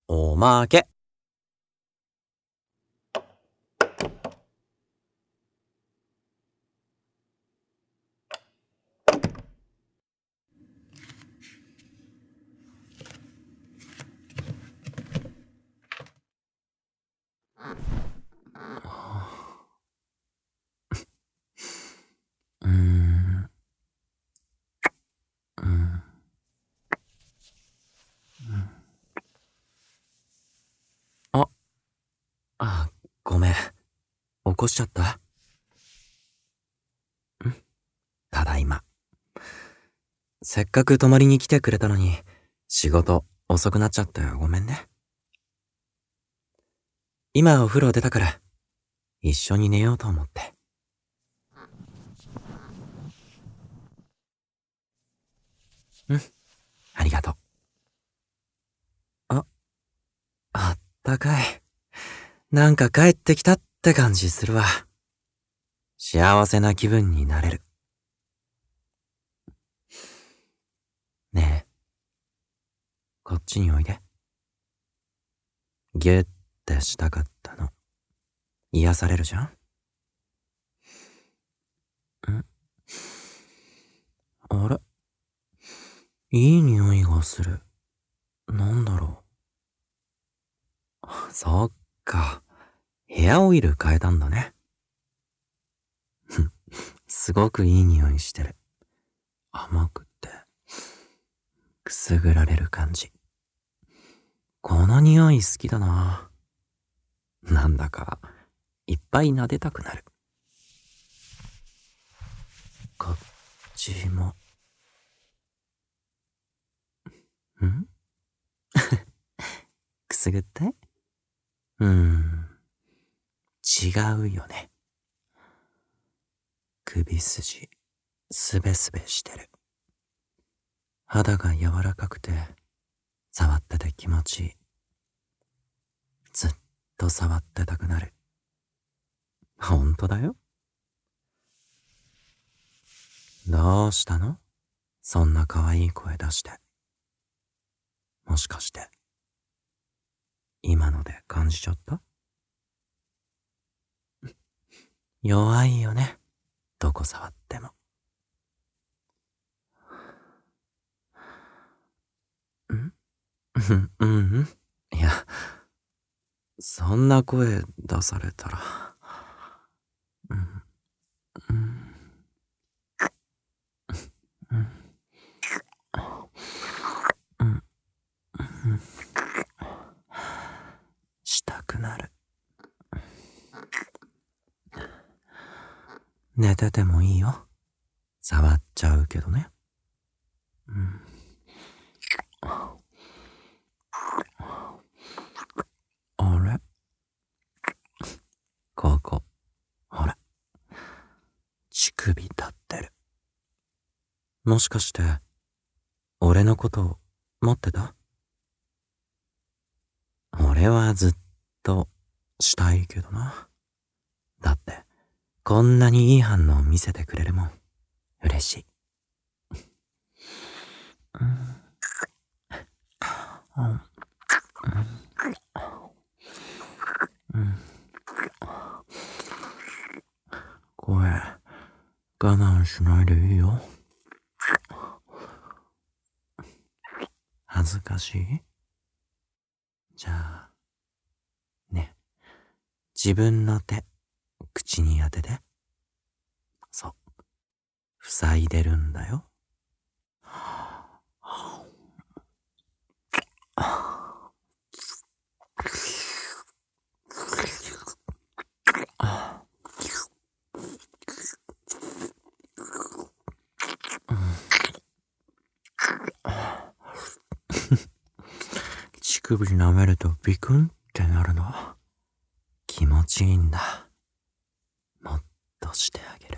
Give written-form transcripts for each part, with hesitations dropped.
おまけ。うーん。うん。あ、ごめん。起こしちゃった？ただいま。せっかく泊まりに来てくれたのに、仕事遅くなっちゃったよ。ごめんね。今お風呂出たから、一緒に寝ようと思って。ありがとう。あったかい。なんか帰ってきたって感じするわ。幸せな気分になれる。ねえ、こっちにおいで。ギュッてしたかったの。癒されるじゃん？あれ？いい匂いがする。なんだろう。そっか。ヘアオイル変えたんだね。すごくいい匂いしてる。甘くて、くすぐられる感じ。この匂い好きだな。なんだか、いっぱい撫でたくなる。こっちも。ん？くすぐって？違うよね。首筋、すべすべしてる。肌が柔らかくて、触ってて気持ちいい。ずっと触ってたくなる。ほんとだよ。どうしたの？そんな可愛い声出して。もしかして、今ので感じちゃった？弱いよね。どこ触っても。うん。いや、そんな声出されたら。うん、うん、うん、うん、したくなる。寝ててもいいよ。触っちゃうけどね。あれ？ここ、ほら、乳首立ってる。もしかして、俺のこと持ってた？俺はずっとしたいけどな。だって、こんなにいい反応見せてくれるもん。嬉しい。声、我慢しないでいいよ。恥ずかしい？じゃあ、ね、自分の手、口に当てて。そう、塞いでるんだよ。乳首舐めるとビクンってなるの。気持ちいいんだ。もっとしてあげる。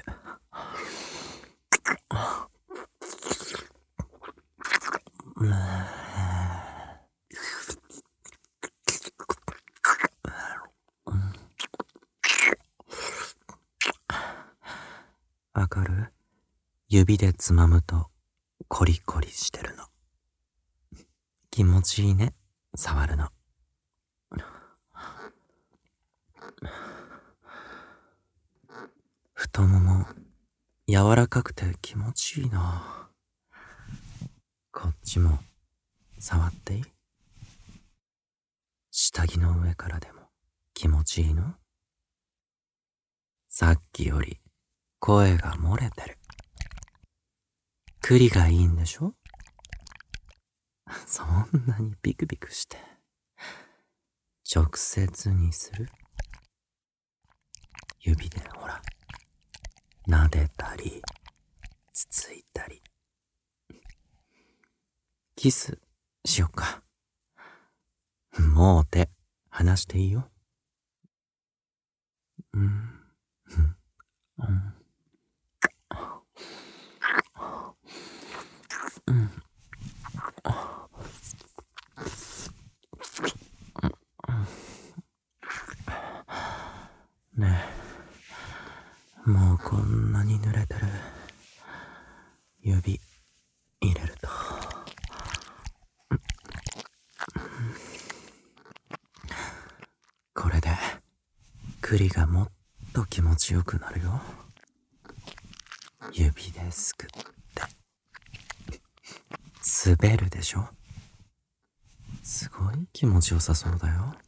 わかる？指でつまむとコリコリしてるの。気持ちいいね、触るの。 太もも柔らかくて気持ちいいな。こっちも触っていい？下着の上からでも気持ちいいの？さっきより声が漏れてる。栗がいいんでしょ？そんなにビクビクして直接にする？指でほら撫でたりつついたり。キスしよっか。もう手離していいよ。うん、うん、うん、ねえ、もうこんなに濡れてる。指入れるとこれで栗がもっと気持ちよくなるよ。指ですくって滑るでしょ。すごい気持ちよさそうだよ。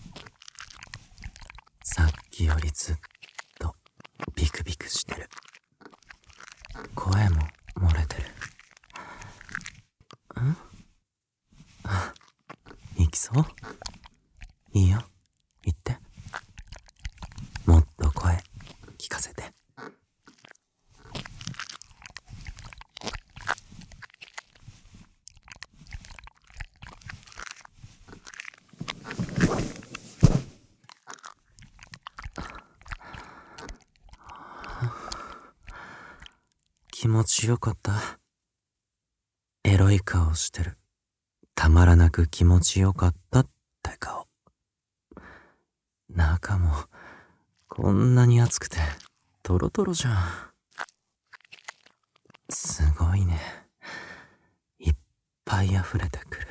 さっきよりずっとビクビクしてる。声も漏れてる。行きそう？いいよ、言って。もっと声聞かせて。気持ちよかった。エロい顔してる。たまらなく気持ちよかったって顔。中もこんなに熱くてトロトロじゃん。すごいね。いっぱい溢れてく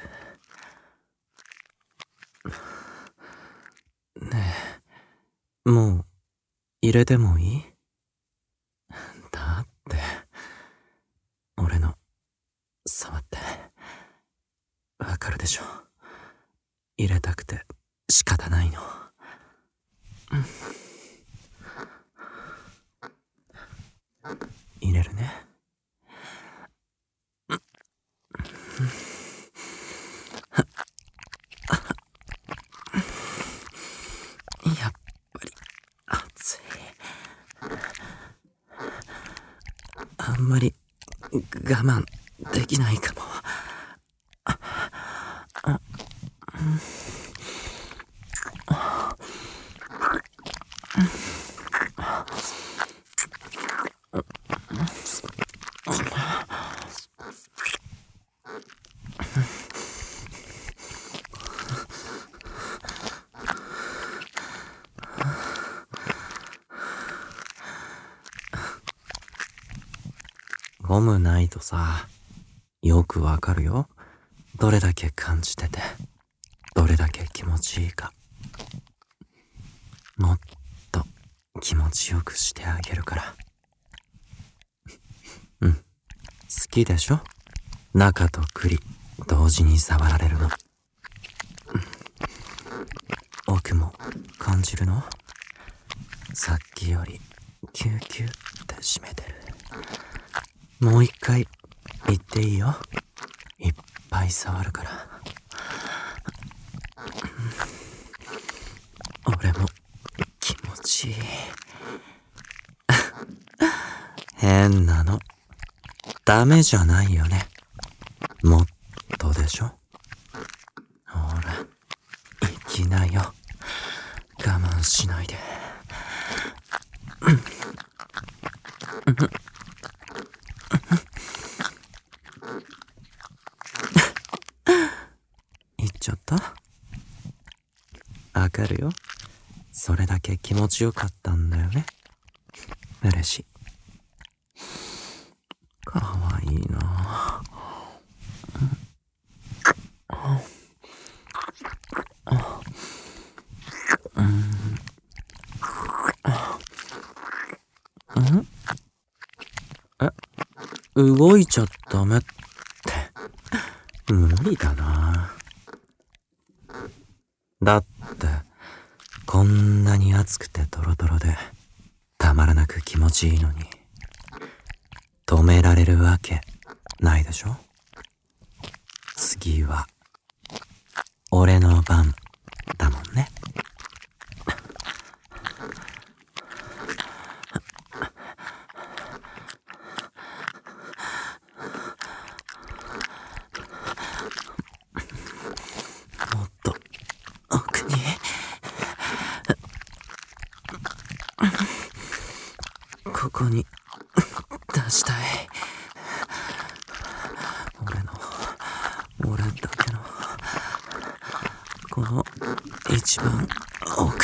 る。ねえ、もう入れてもいい？だって俺の触ってわかるでしょ。入れたくて仕方ないの。入れるね。やっぱり熱い。あんまり我慢できないかも。ゴムないとさ、よくわかるよ。どれだけ感じてて、どれだけ気持ちいいか。もっと気持ちよくしてあげるから。うん、好きでしょ？中と栗同時に触られるの。奥も感じるの？さっきよりキューキューって締めてる。もう一回言っていいよ。いっぱい触るから。俺も気持ちいい。変なの。ダメじゃないよね。もっとでしょ。ほら、行きなよ。我慢しないで。行っちゃった？わかるよ。それだけ気持ちよかったんだよね。嬉しい。かわいいな。 動いちゃダメって、無理だな。だって、こんなに熱くてドロドロで、たまらなく気持ちいいのに、止められるわけないでしょ。次は、俺の番だもんね。もっと奥にここに出したい。俺だけのこの一番奥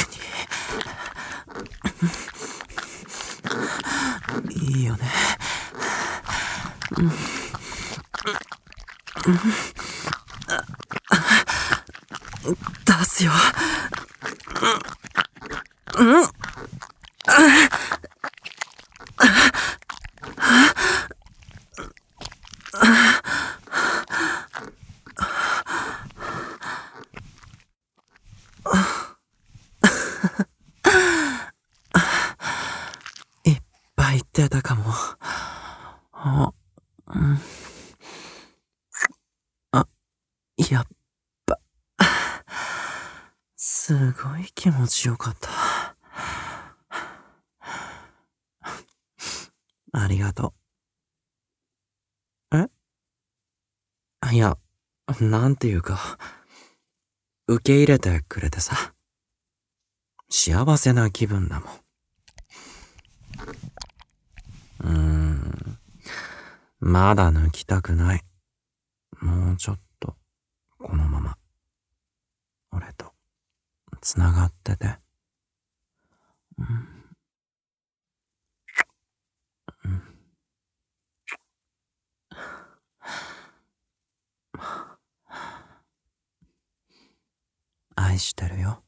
に。いいよね。出すよ。いっぱい出たかも。やっぱ、すごい気持ちよかった。ありがとう。いや、なんていうか、受け入れてくれてさ、幸せな気分だもん。まだ抜きたくない。もうちょっと、このまま、俺と、つながってて。愛してるよ。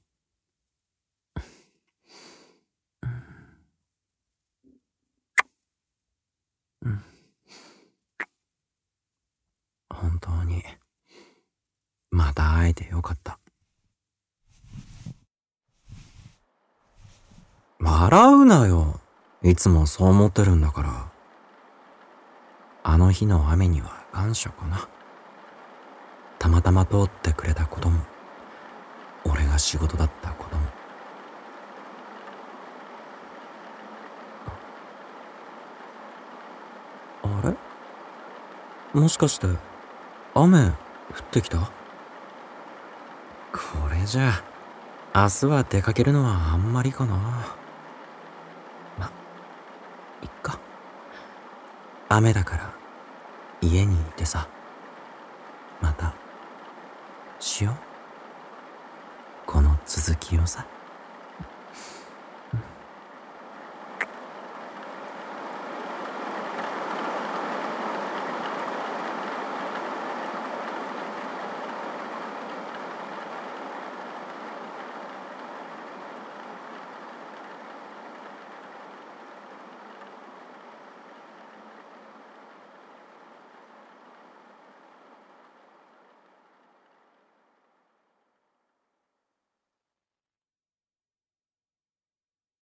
本当に、また会えてよかった。笑うなよ。いつもそう思ってるんだから。あの日の雨には感謝かな。たまたま通ってくれたことも、俺が仕事だったことも。あれ？もしかして、雨降ってきた？これじゃあ、明日は出かけるのはあんまりかな。ま、いっか。雨だから、家にいてさ、また、しよう。この続きをさ。